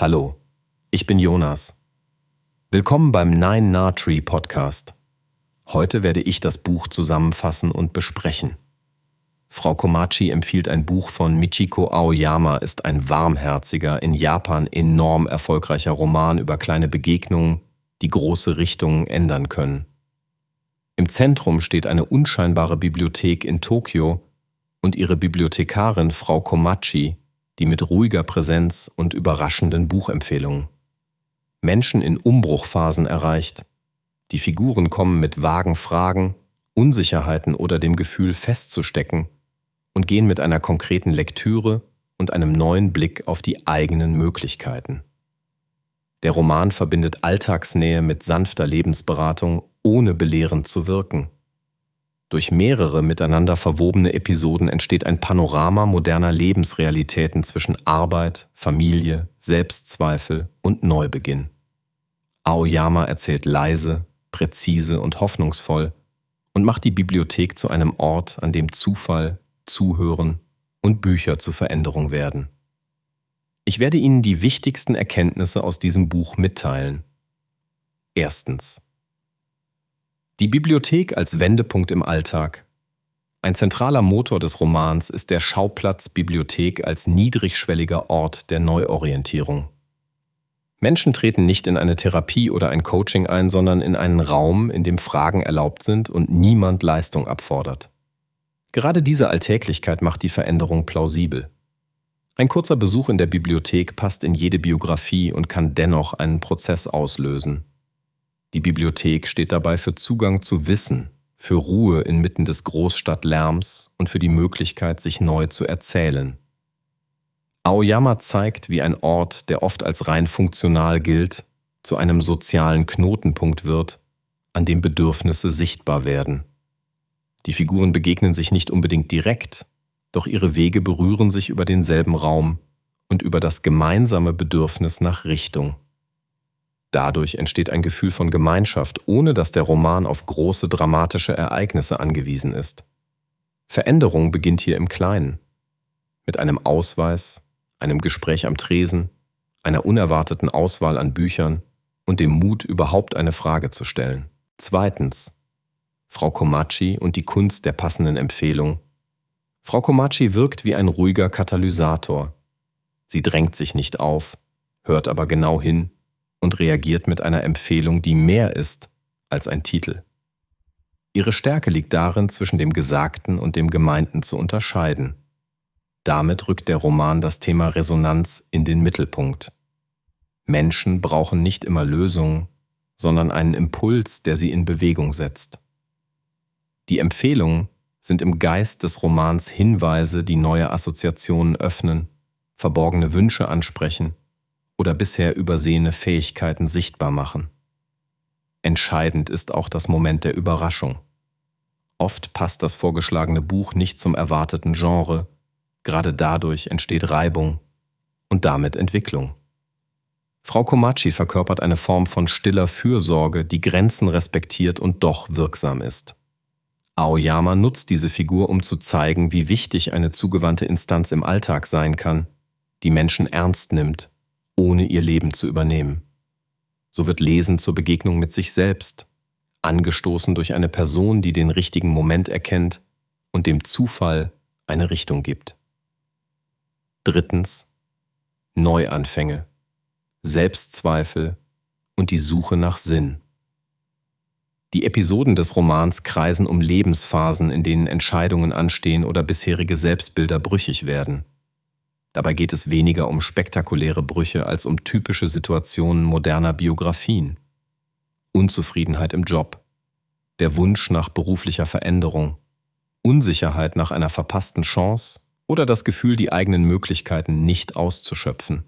Hallo, ich bin Jonas. Willkommen beim Nine Nah Tree Podcast. Heute werde ich das Buch zusammenfassen und besprechen. Frau Komachi empfiehlt ein Buch von Michiko Aoyama, ist ein warmherziger, in Japan enorm erfolgreicher Roman über kleine Begegnungen, die große Richtungen ändern können. Im Zentrum steht eine unscheinbare Bibliothek in Tokio und ihre Bibliothekarin Frau Komachi, die mit ruhiger Präsenz und überraschenden Buchempfehlungen Menschen in Umbruchphasen erreicht. Die Figuren kommen mit vagen Fragen, Unsicherheiten oder dem Gefühl festzustecken und gehen mit einer konkreten Lektüre und einem neuen Blick auf die eigenen Möglichkeiten. Der Roman verbindet Alltagsnähe mit sanfter Lebensberatung, ohne belehrend zu wirken. Durch mehrere miteinander verwobene Episoden entsteht ein Panorama moderner Lebensrealitäten zwischen Arbeit, Familie, Selbstzweifel und Neubeginn. Aoyama erzählt leise, präzise und hoffnungsvoll und macht die Bibliothek zu einem Ort, an dem Zufall, Zuhören und Bücher zur Veränderung werden. Ich werde Ihnen die wichtigsten Erkenntnisse aus diesem Buch mitteilen. Erstens. Die Bibliothek als Wendepunkt im Alltag. Ein zentraler Motor des Romans ist der Schauplatz Bibliothek als niedrigschwelliger Ort der Neuorientierung. Menschen treten nicht in eine Therapie oder ein Coaching ein, sondern in einen Raum, in dem Fragen erlaubt sind und niemand Leistung abfordert. Gerade diese Alltäglichkeit macht die Veränderung plausibel. Ein kurzer Besuch in der Bibliothek passt in jede Biografie und kann dennoch einen Prozess auslösen. Die Bibliothek steht dabei für Zugang zu Wissen, für Ruhe inmitten des Großstadtlärms und für die Möglichkeit, sich neu zu erzählen. Aoyama zeigt, wie ein Ort, der oft als rein funktional gilt, zu einem sozialen Knotenpunkt wird, an dem Bedürfnisse sichtbar werden. Die Figuren begegnen sich nicht unbedingt direkt, doch ihre Wege berühren sich über denselben Raum und über das gemeinsame Bedürfnis nach Richtung. Dadurch entsteht ein Gefühl von Gemeinschaft, ohne dass der Roman auf große dramatische Ereignisse angewiesen ist. Veränderung beginnt hier im Kleinen. Mit einem Ausweis, einem Gespräch am Tresen, einer unerwarteten Auswahl an Büchern und dem Mut, überhaupt eine Frage zu stellen. Zweitens. Frau Komachi und die Kunst der passenden Empfehlung. Frau Komachi wirkt wie ein ruhiger Katalysator. Sie drängt sich nicht auf, hört aber genau hin und reagiert mit einer Empfehlung, die mehr ist als ein Titel. Ihre Stärke liegt darin, zwischen dem Gesagten und dem Gemeinten zu unterscheiden. Damit rückt der Roman das Thema Resonanz in den Mittelpunkt. Menschen brauchen nicht immer Lösungen, sondern einen Impuls, der sie in Bewegung setzt. Die Empfehlungen sind im Geist des Romans Hinweise, die neue Assoziationen öffnen, verborgene Wünsche ansprechen oder bisher übersehene Fähigkeiten sichtbar machen. Entscheidend ist auch das Moment der Überraschung. Oft passt das vorgeschlagene Buch nicht zum erwarteten Genre, gerade dadurch entsteht Reibung und damit Entwicklung. Frau Komachi verkörpert eine Form von stiller Fürsorge, die Grenzen respektiert und doch wirksam ist. Aoyama nutzt diese Figur, um zu zeigen, wie wichtig eine zugewandte Instanz im Alltag sein kann, die Menschen ernst nimmt, ohne ihr Leben zu übernehmen. So wird Lesen zur Begegnung mit sich selbst, angestoßen durch eine Person, die den richtigen Moment erkennt und dem Zufall eine Richtung gibt. Drittens. Neuanfänge, Selbstzweifel und die Suche nach Sinn. Die Episoden des Romans kreisen um Lebensphasen, in denen Entscheidungen anstehen oder bisherige Selbstbilder brüchig werden. Dabei geht es weniger um spektakuläre Brüche als um typische Situationen moderner Biografien. Unzufriedenheit im Job, der Wunsch nach beruflicher Veränderung, Unsicherheit nach einer verpassten Chance oder das Gefühl, die eigenen Möglichkeiten nicht auszuschöpfen.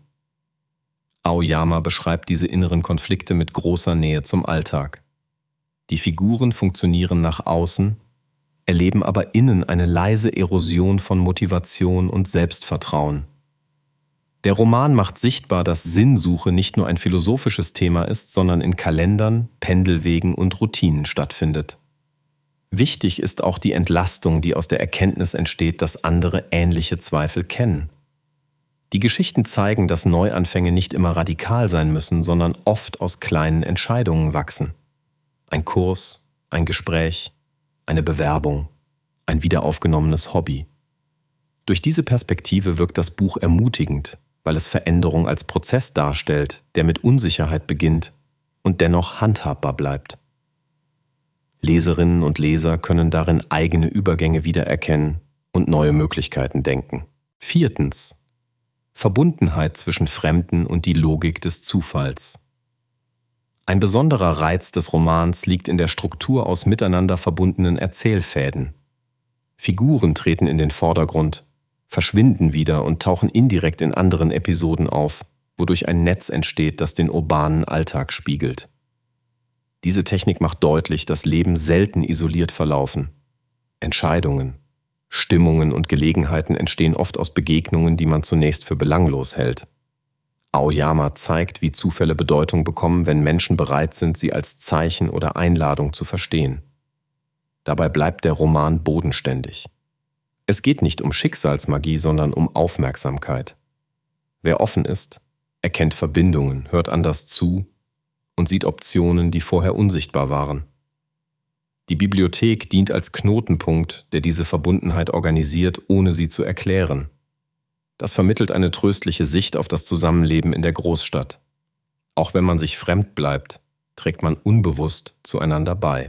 Aoyama beschreibt diese inneren Konflikte mit großer Nähe zum Alltag. Die Figuren funktionieren nach außen, erleben aber innen eine leise Erosion von Motivation und Selbstvertrauen. Der Roman macht sichtbar, dass Sinnsuche nicht nur ein philosophisches Thema ist, sondern in Kalendern, Pendelwegen und Routinen stattfindet. Wichtig ist auch die Entlastung, die aus der Erkenntnis entsteht, dass andere ähnliche Zweifel kennen. Die Geschichten zeigen, dass Neuanfänge nicht immer radikal sein müssen, sondern oft aus kleinen Entscheidungen wachsen. Ein Kurs, ein Gespräch, eine Bewerbung, ein wiederaufgenommenes Hobby. Durch diese Perspektive wirkt das Buch ermutigend, weil es Veränderung als Prozess darstellt, der mit Unsicherheit beginnt und dennoch handhabbar bleibt. Leserinnen und Leser können darin eigene Übergänge wiedererkennen und neue Möglichkeiten denken. 4. Verbundenheit zwischen Fremden und die Logik des Zufalls. Ein besonderer Reiz des Romans liegt in der Struktur aus miteinander verbundenen Erzählfäden. Figuren treten in den Vordergrund, verschwinden wieder und tauchen indirekt in anderen Episoden auf, wodurch ein Netz entsteht, das den urbanen Alltag spiegelt. Diese Technik macht deutlich, dass Leben selten isoliert verlaufen. Entscheidungen, Stimmungen und Gelegenheiten entstehen oft aus Begegnungen, die man zunächst für belanglos hält. Aoyama zeigt, wie Zufälle Bedeutung bekommen, wenn Menschen bereit sind, sie als Zeichen oder Einladung zu verstehen. Dabei bleibt der Roman bodenständig. Es geht nicht um Schicksalsmagie, sondern um Aufmerksamkeit. Wer offen ist, erkennt Verbindungen, hört anders zu und sieht Optionen, die vorher unsichtbar waren. Die Bibliothek dient als Knotenpunkt, der diese Verbundenheit organisiert, ohne sie zu erklären. Das vermittelt eine tröstliche Sicht auf das Zusammenleben in der Großstadt. Auch wenn man sich fremd bleibt, trägt man unbewusst zueinander bei.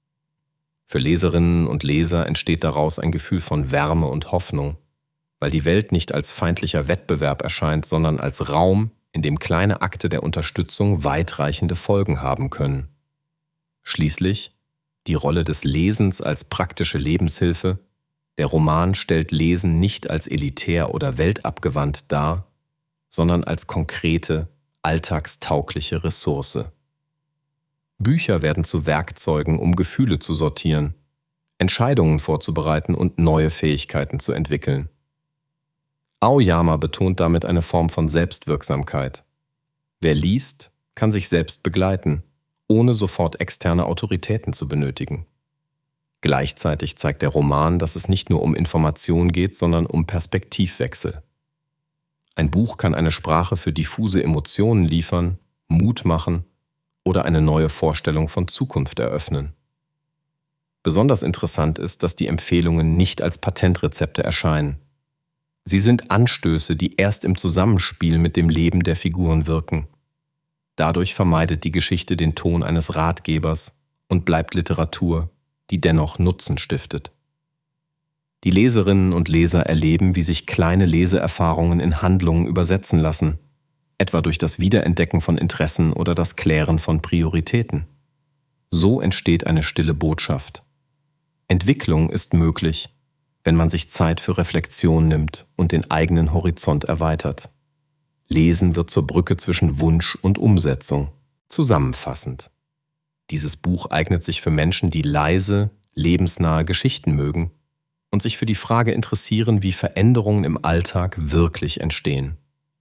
Für Leserinnen und Leser entsteht daraus ein Gefühl von Wärme und Hoffnung, weil die Welt nicht als feindlicher Wettbewerb erscheint, sondern als Raum, in dem kleine Akte der Unterstützung weitreichende Folgen haben können. Schließlich die Rolle des Lesens als praktische Lebenshilfe. Der Roman stellt Lesen nicht als elitär oder weltabgewandt dar, sondern als konkrete, alltagstaugliche Ressource. Bücher werden zu Werkzeugen, um Gefühle zu sortieren, Entscheidungen vorzubereiten und neue Fähigkeiten zu entwickeln. Aoyama betont damit eine Form von Selbstwirksamkeit. Wer liest, kann sich selbst begleiten, ohne sofort externe Autoritäten zu benötigen. Gleichzeitig zeigt der Roman, dass es nicht nur um Information geht, sondern um Perspektivwechsel. Ein Buch kann eine Sprache für diffuse Emotionen liefern, Mut machen oder eine neue Vorstellung von Zukunft eröffnen. Besonders interessant ist, dass die Empfehlungen nicht als Patentrezepte erscheinen. Sie sind Anstöße, die erst im Zusammenspiel mit dem Leben der Figuren wirken. Dadurch vermeidet die Geschichte den Ton eines Ratgebers und bleibt Literatur, die dennoch Nutzen stiftet. Die Leserinnen und Leser erleben, wie sich kleine Leseerfahrungen in Handlungen übersetzen lassen, etwa durch das Wiederentdecken von Interessen oder das Klären von Prioritäten. So entsteht eine stille Botschaft. Entwicklung ist möglich, wenn man sich Zeit für Reflexion nimmt und den eigenen Horizont erweitert. Lesen wird zur Brücke zwischen Wunsch und Umsetzung. Zusammenfassend: Dieses Buch eignet sich für Menschen, die leise, lebensnahe Geschichten mögen und sich für die Frage interessieren, wie Veränderungen im Alltag wirklich entstehen.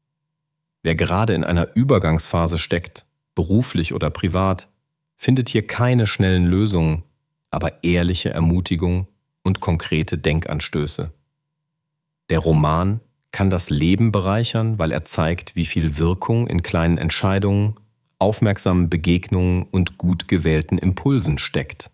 Wer gerade in einer Übergangsphase steckt, beruflich oder privat, findet hier keine schnellen Lösungen, aber ehrliche Ermutigung und konkrete Denkanstöße. Der Roman kann das Leben bereichern, weil er zeigt, wie viel Wirkung in kleinen Entscheidungen, aufmerksamen Begegnungen und gut gewählten Impulsen steckt.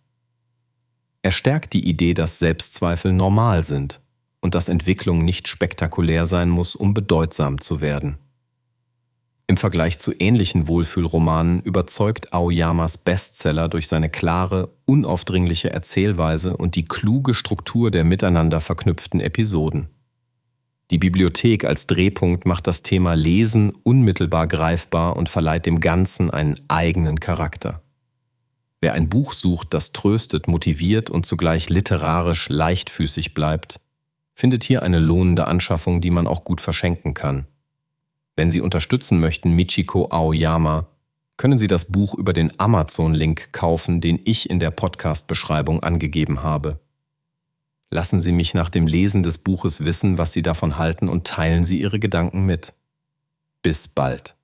Er stärkt die Idee, dass Selbstzweifel normal sind und dass Entwicklung nicht spektakulär sein muss, um bedeutsam zu werden. Im Vergleich zu ähnlichen Wohlfühlromanen überzeugt Aoyamas Bestseller durch seine klare, unaufdringliche Erzählweise und die kluge Struktur der miteinander verknüpften Episoden. Die Bibliothek als Drehpunkt macht das Thema Lesen unmittelbar greifbar und verleiht dem Ganzen einen eigenen Charakter. Wer ein Buch sucht, das tröstet, motiviert und zugleich literarisch leichtfüßig bleibt, findet hier eine lohnende Anschaffung, die man auch gut verschenken kann. Wenn Sie unterstützen möchten Michiko Aoyama, können Sie das Buch über den Amazon-Link kaufen, den ich in der Podcast-Beschreibung angegeben habe. Lassen Sie mich nach dem Lesen des Buches wissen, was Sie davon halten und teilen Sie Ihre Gedanken mit. Bis bald.